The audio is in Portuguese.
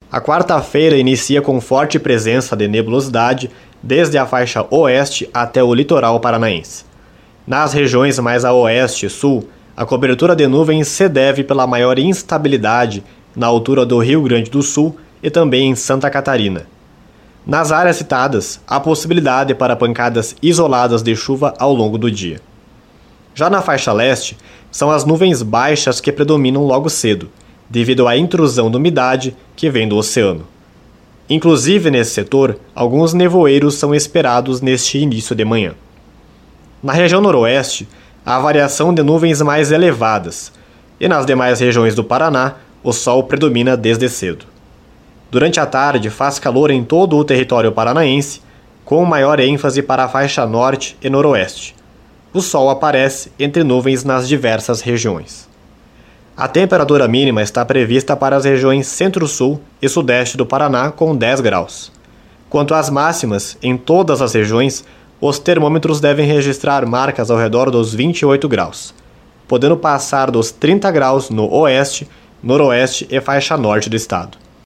A quarta-feira inicia com forte presença de nebulosidade desde a faixa oeste até o litoral paranaense. Nas regiões mais a oeste e sul, a cobertura de nuvens se deve pela maior instabilidade na altura do Rio Grande do Sul e também em Santa Catarina. Nas áreas citadas, há possibilidade para pancadas isoladas de chuva ao longo do dia. Já na faixa leste, são as nuvens baixas que predominam logo cedo, devido à intrusão de umidade que vem do oceano. Inclusive nesse setor, alguns nevoeiros são esperados neste início de manhã. Na região noroeste, há variação de nuvens mais elevadas, e nas demais regiões do Paraná, o sol predomina desde cedo. Durante a tarde, faz calor em todo o território paranaense, com maior ênfase para a faixa norte e noroeste. O sol aparece entre nuvens nas diversas regiões. A temperatura mínima está prevista para as regiões centro-sul e sudeste do Paraná com 10 graus. Quanto às máximas, em todas as regiões, os termômetros devem registrar marcas ao redor dos 28 graus, podendo passar dos 30 graus no oeste, noroeste e faixa norte do estado.